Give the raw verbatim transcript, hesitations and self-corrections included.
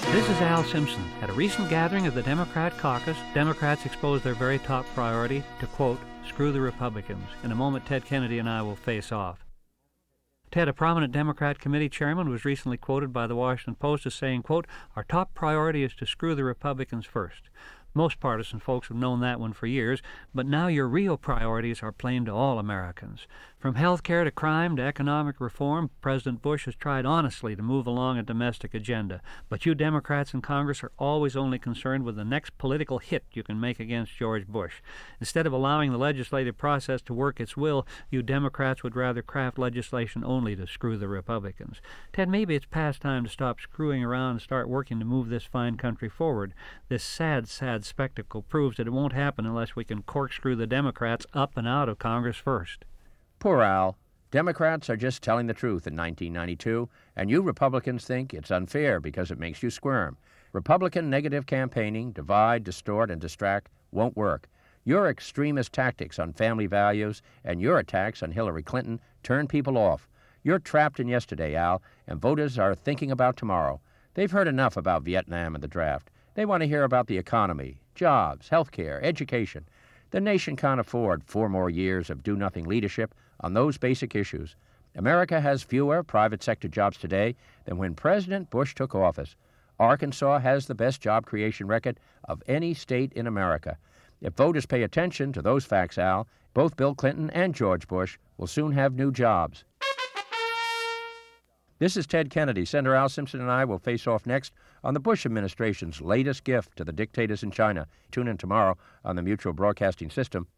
This is Al Simpson. At a recent gathering of the Democrat caucus, Democrats exposed their very top priority to, quote, screw the Republicans. In a moment, Ted Kennedy and I will face off. Ted, a prominent Democrat committee chairman, was recently quoted by the Washington Post as saying, quote, our top priority is to screw the Republicans first. Most partisan folks have known that one for years, but now your real priorities are plain to all Americans. From health care to crime to economic reform, President Bush has tried honestly to move along a domestic agenda. But you Democrats in Congress are always only concerned with the next political hit you can make against George Bush. Instead of allowing the legislative process to work its will, you Democrats would rather craft legislation only to screw the Republicans. Ted, maybe it's past time to stop screwing around and start working to move this fine country forward. This sad, sad spectacle proves that it won't happen unless we can corkscrew the Democrats up and out of Congress first. Poor Al. Democrats are just telling the truth in nineteen ninety-two, and you Republicans think it's unfair because it makes you squirm. Republican negative campaigning, divide, distort, and distract won't work. Your extremist tactics on family values and your attacks on Hillary Clinton turn people off. You're trapped in yesterday, Al, and voters are thinking about tomorrow. They've heard enough about Vietnam and the draft. They want to hear about the economy, jobs, health care, education. The nation can't afford four more years of do-nothing leadership on those basic issues. America has fewer private sector jobs today than when President Bush took office. Arkansas has the best job creation record of any state in America. If voters pay attention to those facts, Al, both Bill Clinton and George Bush will soon have new jobs. This is Ted Kennedy. Senator Al Simpson and I will face off next on the Bush administration's latest gift to the dictators in China. Tune in tomorrow on the Mutual Broadcasting System.